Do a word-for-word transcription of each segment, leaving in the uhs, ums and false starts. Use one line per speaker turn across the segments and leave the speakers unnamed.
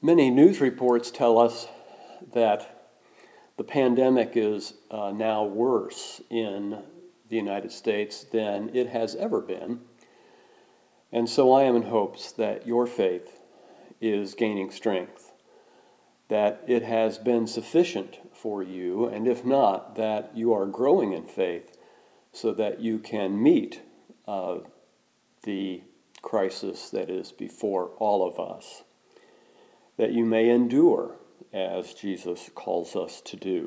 Many news reports tell us that the pandemic is uh, now worse in the United States than it has ever been. And so I am in hopes that your faith is gaining strength, that it has been sufficient for you, and if not, that you are growing in faith so that you can meet uh, the crisis that is before all of us, that you may endure as Jesus calls us to do.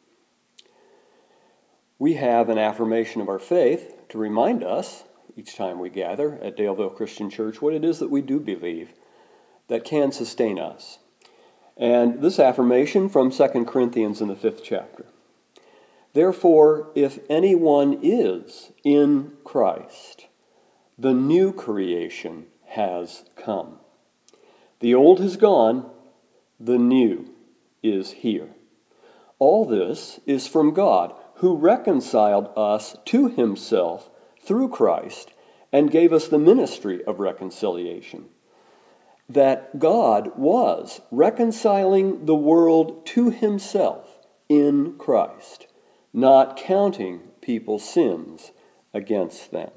We have an affirmation of our faith to remind us each time we gather at Daleville Christian Church what it is that we do believe that can sustain us. And this affirmation from Second Corinthians in the fifth chapter. Therefore, if anyone is in Christ, the new creation has come. The old has gone, the new is here. All this is from God, who reconciled us to himself through Christ and gave us the ministry of reconciliation. That God was reconciling the world to himself in Christ, not counting people's sins against them.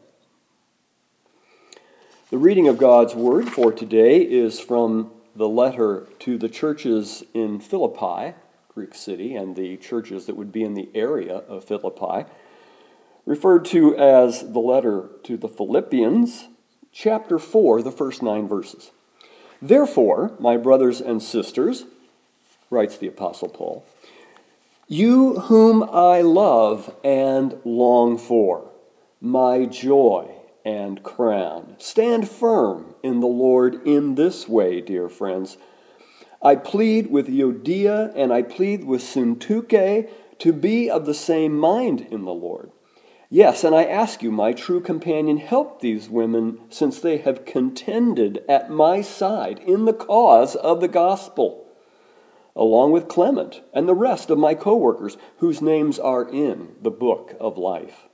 The reading of God's Word for today is from the letter to the churches in Philippi, Greek city, and the churches that would be in the area of Philippi, referred to as the letter to the Philippians, chapter four, the first nine verses. Therefore, my brothers and sisters, writes the Apostle Paul, you whom I love and long for, my joy and crown, stand firm in the Lord in this way, dear friends. I plead with Euodia and I plead with Syntyche to be of the same mind in the Lord. Yes, and I ask you, my true companion, help these women, since they have contended at my side in the cause of the gospel, along with Clement and the rest of my co-workers, whose names are in the book of life.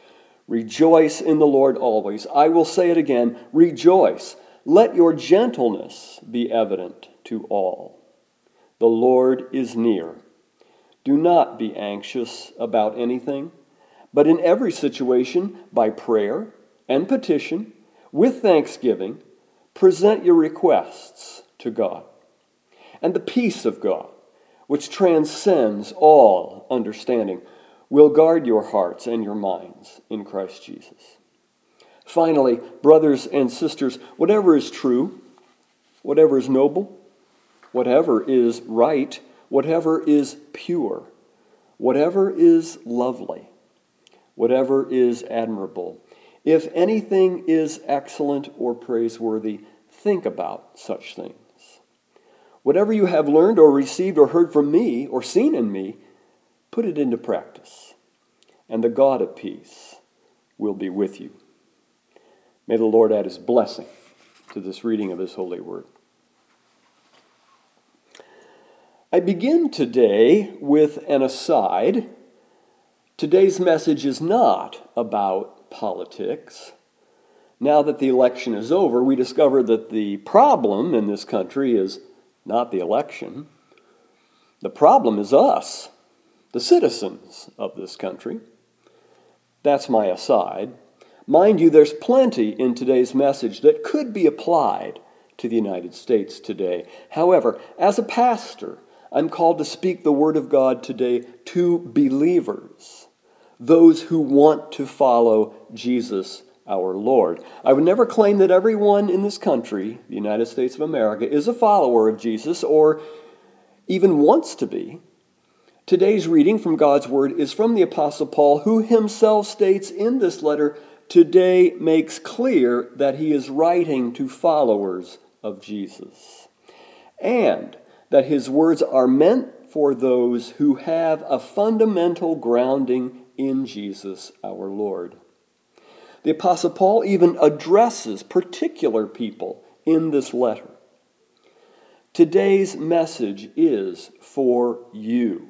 Rejoice in the Lord always. I will say it again, rejoice. Let your gentleness be evident to all. The Lord is near. Do not be anxious about anything, but in every situation, by prayer and petition, with thanksgiving, present your requests to God. And the peace of God, which transcends all understanding, will guard your hearts and your minds in Christ Jesus. Finally, brothers and sisters, whatever is true, whatever is noble, whatever is right, whatever is pure, whatever is lovely, whatever is admirable, if anything is excellent or praiseworthy, think about such things. Whatever you have learned or received or heard from me or seen in me, put it into practice, and the God of peace will be with you. May the Lord add his blessing to this reading of his holy word. I begin today with an aside. Today's message is not about politics. Now that the election is over, we discover that the problem in this country is not the election. The problem is us, the citizens of this country. That's my aside. Mind you, there's plenty in today's message that could be applied to the United States today. However, as a pastor, I'm called to speak the word of God today to believers, those who want to follow Jesus our Lord. I would never claim that everyone in this country, the United States of America, is a follower of Jesus or even wants to be. Today's reading from God's Word is from the Apostle Paul, who himself states in this letter, today makes clear that he is writing to followers of Jesus, and that his words are meant for those who have a fundamental grounding in Jesus our Lord. The Apostle Paul even addresses particular people in this letter. Today's message is for you.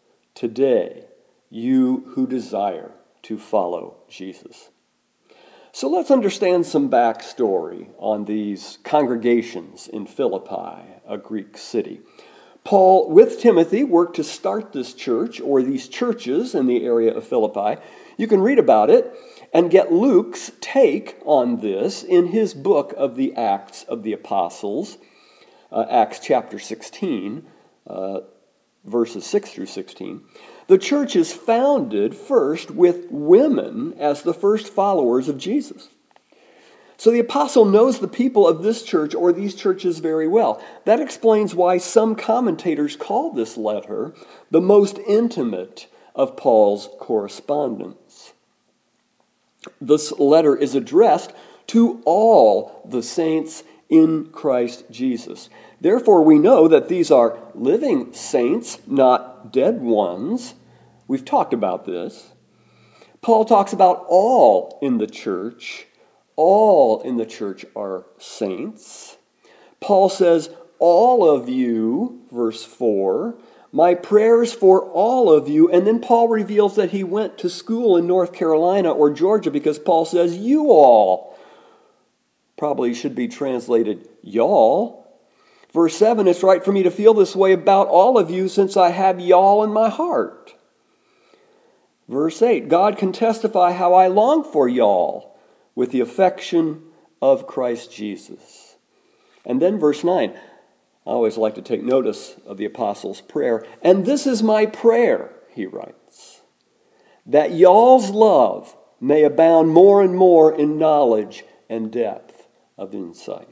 Today, you who desire to follow Jesus. So let's understand some backstory on these congregations in Philippi, a Greek city. Paul, with Timothy, worked to start this church, or these churches in the area of Philippi. You can read about it and get Luke's take on this in his book of the Acts of the Apostles, uh, Acts chapter sixteen, uh, verses six through sixteen. The church is founded first with women as the first followers of Jesus. So the apostle knows the people of this church or these churches very well. That explains why some commentators call this letter the most intimate of Paul's correspondence. This letter is addressed to all the saints in Christ Jesus. Therefore, we know that these are living saints, not dead ones. We've talked about this. Paul talks about all in the church. All in the church are saints. Paul says, all of you, verse four, my prayers for all of you. And then Paul reveals that he went to school in North Carolina or Georgia because Paul says, you all. Probably should be translated, y'all. Verse seven, it's right for me to feel this way about all of you since I have y'all in my heart. Verse eight, God can testify how I long for y'all with the affection of Christ Jesus. And then verse nine, I always like to take notice of the apostle's prayer. And this is my prayer, he writes, that y'all's love may abound more and more in knowledge and depth of insight.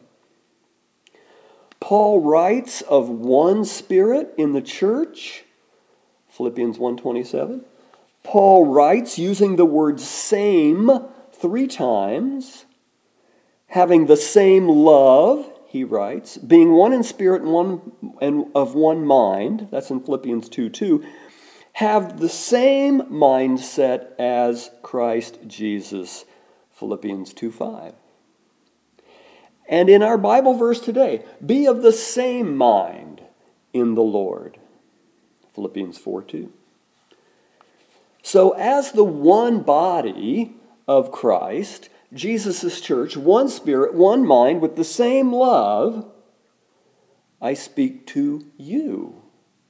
Paul writes of one Spirit in the church, Philippians one twenty-seven. Paul writes using the word same three times, having the same love, he writes, being one in spirit and one and of one mind, that's in Philippians two two, have the same mindset as Christ Jesus, Philippians two five. And in our Bible verse today, be of the same mind in the Lord, Philippians four two. So as the one body of Christ, Jesus' church, one spirit, one mind, with the same love, I speak to you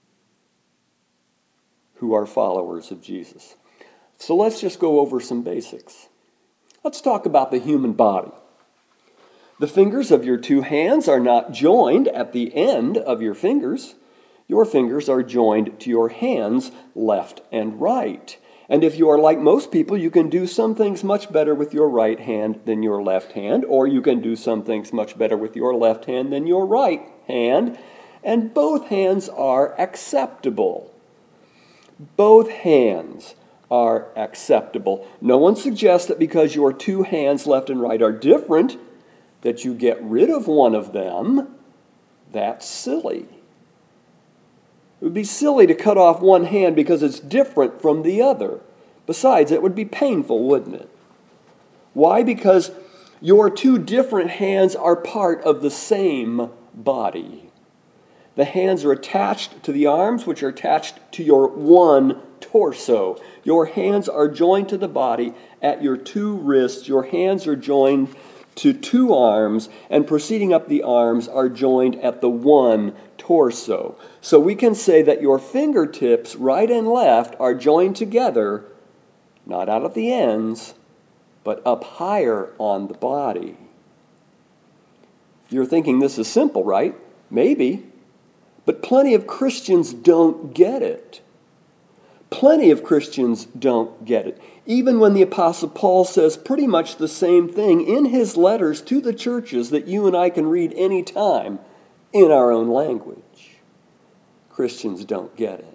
who are followers of Jesus. So let's just go over some basics. Let's talk about the human body. The fingers of your two hands are not joined at the end of your fingers. Your fingers are joined to your hands, left and right. And if you are like most people, you can do some things much better with your right hand than your left hand, or you can do some things much better with your left hand than your right hand, and both hands are acceptable. Both hands are acceptable. No one suggests that because your two hands, left and right, are different, that you get rid of one of them. That's silly. It would be silly to cut off one hand because it's different from the other. Besides, it would be painful, wouldn't it? Why? Because your two different hands are part of the same body. The hands are attached to the arms, which are attached to your one torso. Your hands are joined to the body at your two wrists. Your hands are joined to two arms, and proceeding up the arms are joined at the one torso. So we can say that your fingertips, right and left, are joined together, not out at the ends, but up higher on the body. You're thinking this is simple, right? Maybe. But plenty of Christians don't get it. Plenty of Christians don't get it. Even when the Apostle Paul says pretty much the same thing in his letters to the churches that you and I can read any time in our own language. Christians don't get it.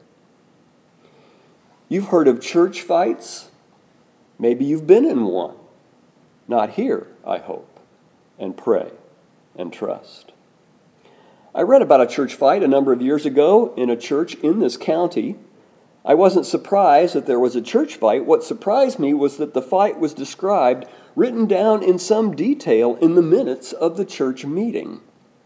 You've heard of church fights. Maybe you've been in one. Not here, I hope. And pray and trust. I read about a church fight a number of years ago in a church in this county. I wasn't surprised that there was a church fight. What surprised me was that the fight was described, written down in some detail in the minutes of the church meeting.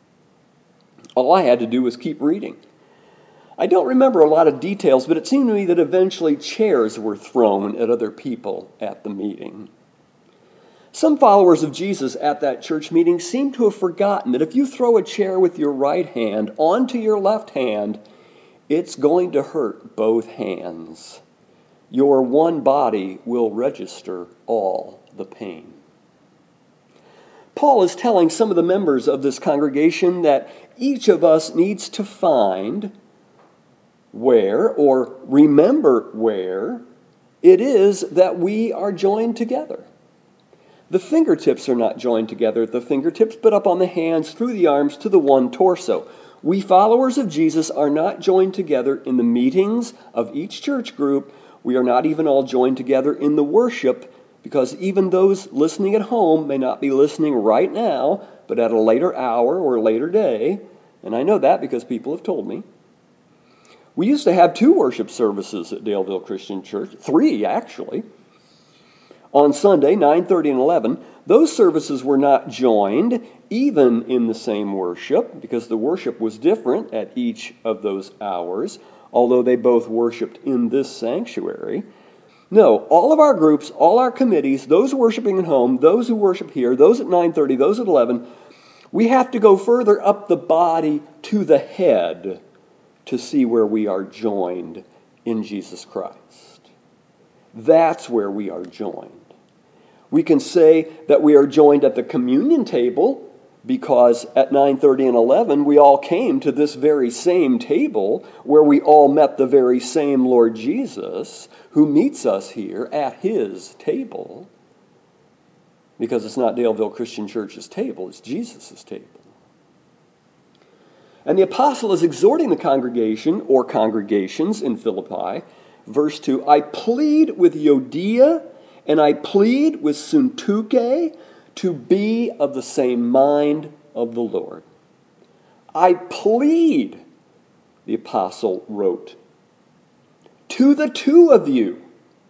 All I had to do was keep reading. I don't remember a lot of details, but it seemed to me that eventually chairs were thrown at other people at the meeting. Some followers of Jesus at that church meeting seem to have forgotten that if you throw a chair with your right hand onto your left hand, it's going to hurt both hands. Your one body will register all the pain. Paul is telling some of the members of this congregation that each of us needs to find where, or remember where, it is that we are joined together. The fingertips are not joined together at the fingertips, but up on the hands, through the arms, to the one torso. We followers of Jesus are not joined together in the meetings of each church group. We are not even all joined together in the worship, because even those listening at home may not be listening right now, but at a later hour or later day. And I know that because people have told me. We used to have two worship services at Daleville Christian Church, three actually. On Sunday, nine thirty and eleven, those services were not joined even in the same worship, because the worship was different at each of those hours, although they both worshiped in this sanctuary. No, all of our groups, all our committees, those worshiping at home, those who worship here, those at nine thirty, those at eleven, we have to go further up the body to the head to see where we are joined in Jesus Christ. That's where we are joined. We can say that we are joined at the communion table because at nine thirty and eleven we all came to this very same table where we all met the very same Lord Jesus who meets us here at his table, because it's not Daleville Christian Church's table, it's Jesus' table. And the apostle is exhorting the congregation or congregations in Philippi, verse two, I plead with Euodia and I plead with Syntyche to be of the same mind of the Lord. I plead, the apostle wrote, to the two of you,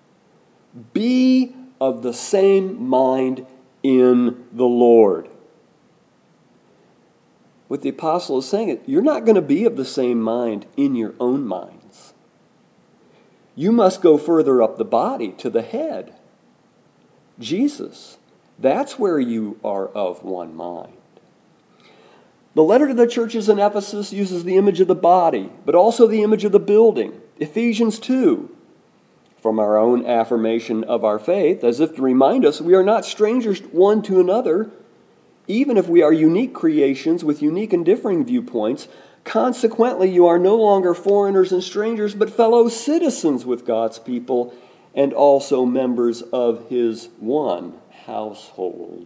be of the same mind in the Lord. What the apostle is saying is, you're not going to be of the same mind in your own minds. You must go further up the body to the head. Jesus. That's where you are of one mind. The letter to the churches in Ephesus uses the image of the body, but also the image of the building. Ephesians two, from our own affirmation of our faith, as if to remind us we are not strangers one to another, even if we are unique creations with unique and differing viewpoints. Consequently, you are no longer foreigners and strangers, but fellow citizens with God's people and also members of his one household.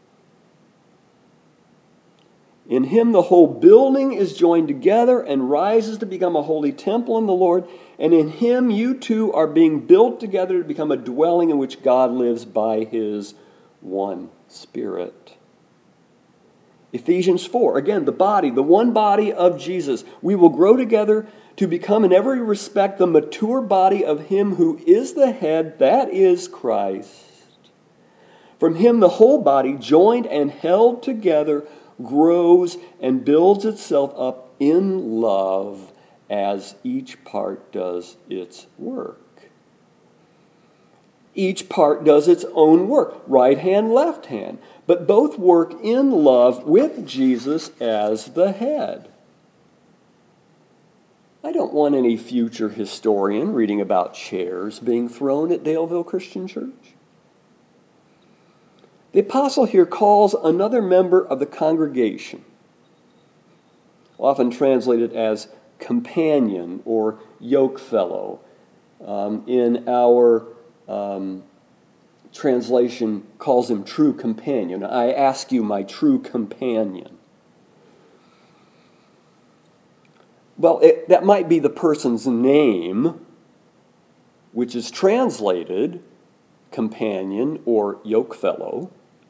In him the whole building is joined together and rises to become a holy temple in the Lord, and in him you too are being built together to become a dwelling in which God lives by his one Spirit. Ephesians four, again, the body, the one body of Jesus. We will grow together to become in every respect the mature body of him who is the head, that is Christ. From him the whole body, joined and held together, grows and builds itself up in love as each part does its work. Each part does its own work, right hand, left hand, but both work in love with Jesus as the head. I don't want any future historian reading about chairs being thrown at Daleville Christian Church. The apostle here calls another member of the congregation, often translated as companion or yoke fellow. Um, in our um, translation, calls him true companion. I ask you, my true companion. Well, it, that might be the person's name, which is translated companion or yoke fellow.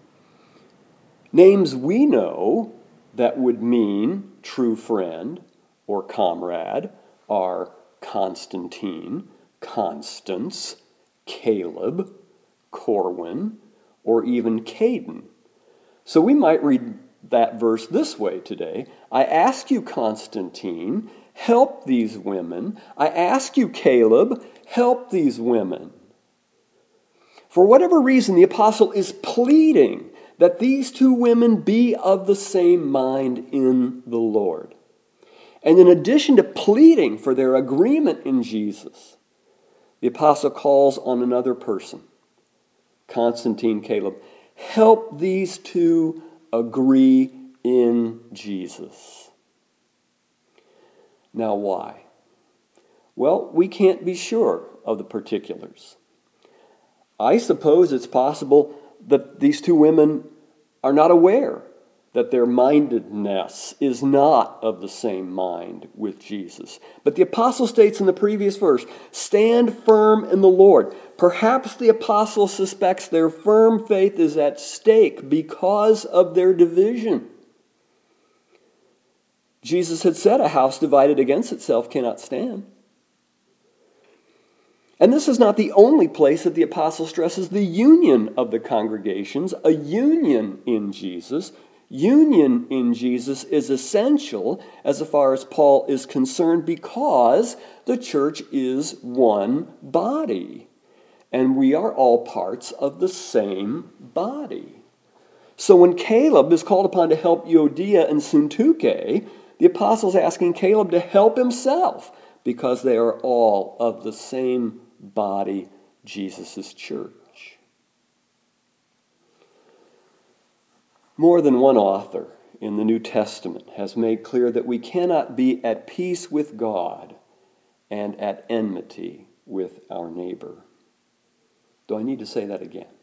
Names we know that would mean true friend or comrade are Constantine, Constance, Caleb, Corwin, or even Caden. So we might read that verse this way today. I ask you, Constantine, help these women. I ask you, Caleb, help these women. For whatever reason, the apostle is pleading that these two women be of the same mind in the Lord. And in addition to pleading for their agreement in Jesus, the apostle calls on another person, Constantine Caleb. Help these two agree in Jesus. Now, why? Well, we can't be sure of the particulars. I suppose it's possible that these two women are not aware that their mindedness is not of the same mind with Jesus. But the apostle states in the previous verse, stand firm in the Lord. Perhaps the apostle suspects their firm faith is at stake because of their division. Jesus had said, a house divided against itself cannot stand. And this is not the only place that the apostle stresses the union of the congregations, a union in Jesus. Union in Jesus is essential as far as Paul is concerned because the church is one body. And we are all parts of the same body. So when Caleb is called upon to help Euodia and Syntyche, the apostle is asking Caleb to help himself because they are all of the same body, Jesus' church. More than one author in the New Testament has made clear that we cannot be at peace with God and at enmity with our neighbor. Do I need to say that again?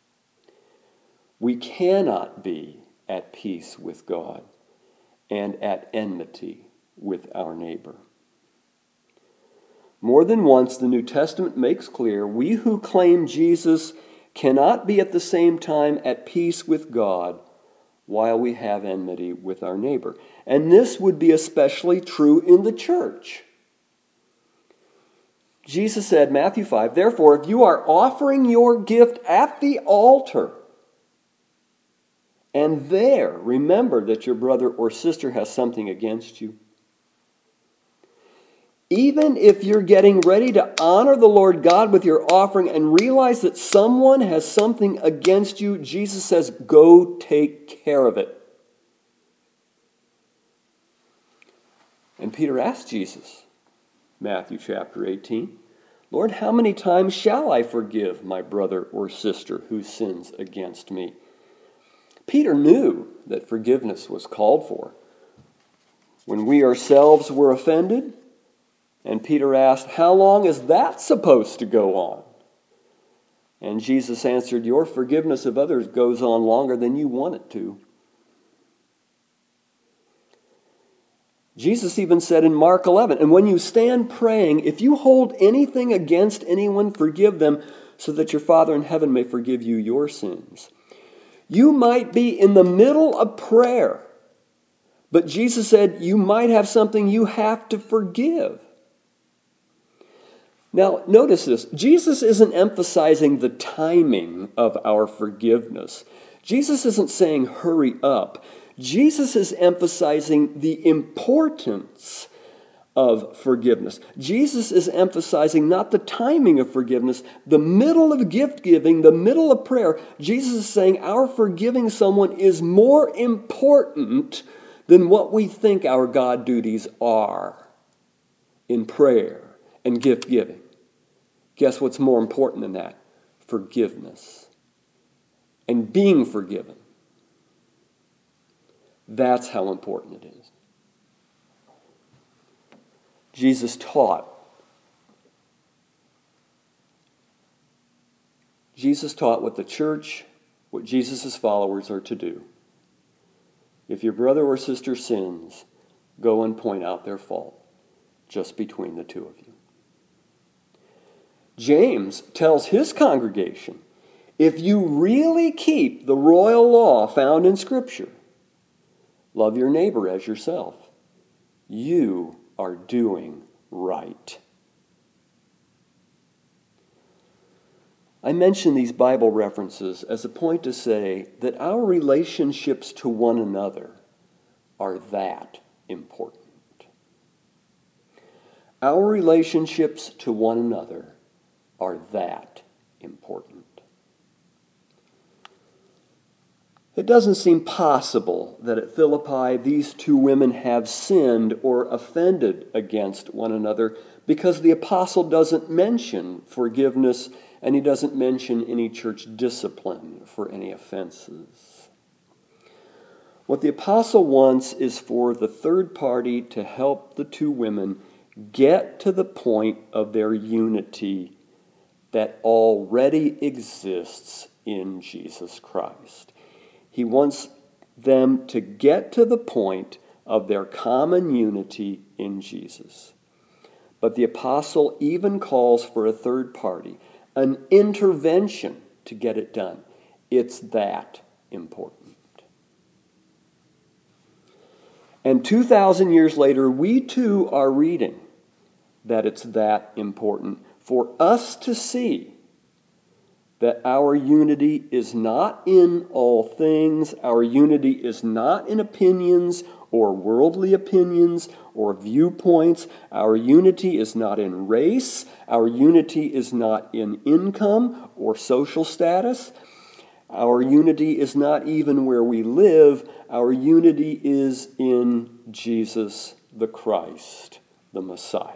We cannot be at peace with God and at enmity with our neighbor. More than once, the New Testament makes clear we who claim Jesus cannot be at the same time at peace with God while we have enmity with our neighbor. And this would be especially true in the church. Jesus said, Matthew five, therefore, if you are offering your gift at the altar, and there remember that your brother or sister has something against you, even if you're getting ready to honor the Lord God with your offering and realize that someone has something against you, Jesus says, go take care of it. And Peter asked Jesus, Matthew chapter eighteen, Lord, how many times shall I forgive my brother or sister who sins against me? Peter knew that forgiveness was called for. When we ourselves were offended, and Peter asked, how long is that supposed to go on? And Jesus answered, your forgiveness of others goes on longer than you want it to. Jesus even said in Mark eleven, and when you stand praying, if you hold anything against anyone, forgive them, so that your Father in heaven may forgive you your sins. You might be in the middle of prayer, but Jesus said you might have something you have to forgive. Now, notice this. Jesus isn't emphasizing the timing of our forgiveness. Jesus isn't saying hurry up. Jesus is emphasizing the importance of forgiveness. Jesus is emphasizing not the timing of forgiveness, the middle of gift giving, the middle of prayer. Jesus is saying our forgiving someone is more important than what we think our God duties are in prayer and gift giving. Guess what's more important than that? Forgiveness. And being forgiven. That's how important it is. Jesus taught. Jesus taught what the church, what Jesus' followers are to do. If your brother or sister sins, go and point out their fault, just between the two of you. James tells his congregation, if you really keep the royal law found in Scripture, love your neighbor as yourself, you are doing right. I mention these Bible references as a point to say that our relationships to one another are that important. Our relationships to one another are that important. It doesn't seem possible that at Philippi these two women have sinned or offended against one another, because the apostle doesn't mention forgiveness and he doesn't mention any church discipline for any offenses. What the apostle wants is for the third party to help the two women get to the point of their unity that already exists in Jesus Christ. He wants them to get to the point of their common unity in Jesus. But the apostle even calls for a third party, an intervention to get it done. It's that important. And two thousand years later, we too are reading that it's that important for us to see that our unity is not in all things, our unity is not in opinions or worldly opinions or viewpoints, our unity is not in race, our unity is not in income or social status, our unity is not even where we live, our unity is in Jesus the Christ, the Messiah.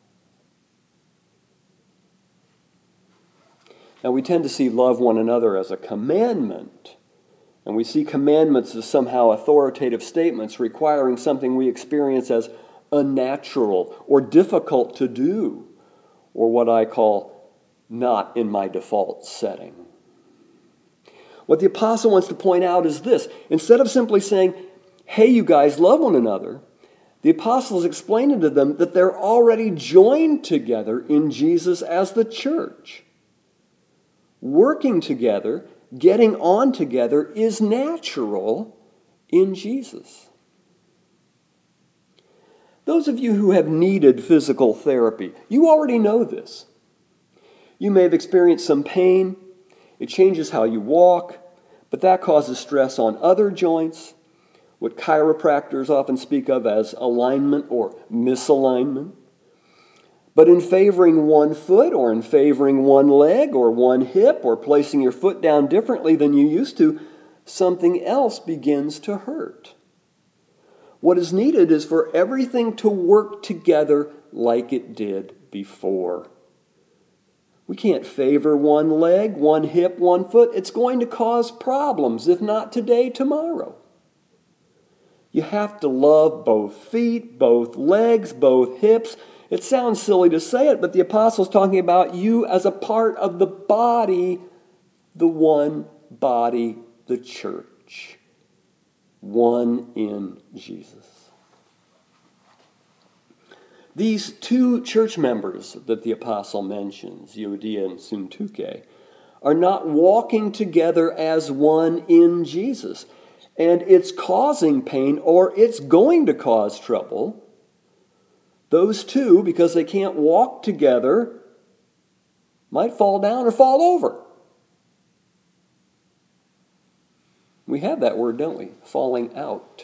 Now, we tend to see love one another as a commandment, and we see commandments as somehow authoritative statements requiring something we experience as unnatural or difficult to do, or what I call not in my default setting. What the apostle wants to point out is this. Instead of simply saying, hey, you guys, love one another, the apostle is explaining to them that they're already joined together in Jesus as the church. Working together, getting on together is natural in Jesus. Those of you who have needed physical therapy, you already know this. You may have experienced some pain. It changes how you walk, but that causes stress on other joints, what chiropractors often speak of as alignment or misalignment. But in favoring one foot or in favoring one leg or one hip or placing your foot down differently than you used to, something else begins to hurt. What is needed is for everything to work together like it did before. We can't favor one leg, one hip, one foot. It's going to cause problems, if not today, tomorrow. You have to love both feet, both legs, both hips. It sounds silly to say it, but the apostle's talking about you as a part of the body, the one body, the church. One in Jesus. These two church members that the apostle mentions, Euodia and Syntyche, are not walking together as one in Jesus. And it's causing pain, or it's going to cause trouble. Those two, because they can't walk together, might fall down or fall over. We have that word, don't we? Falling out.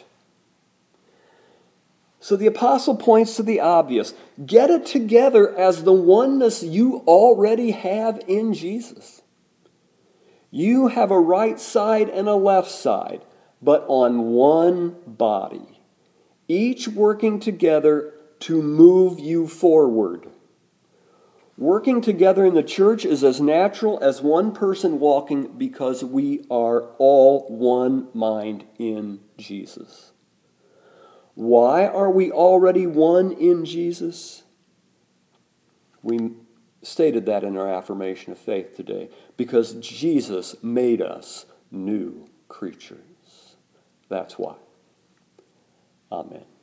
So the apostle points to the obvious. Get it together as the oneness you already have in Jesus. You have a right side and a left side, but on one body, each working together to move you forward. Working together in the church is as natural as one person walking because we are all one mind in Jesus. Why are we already one in Jesus? We stated that in our affirmation of faith today. Because Jesus made us new creatures. That's why. Amen.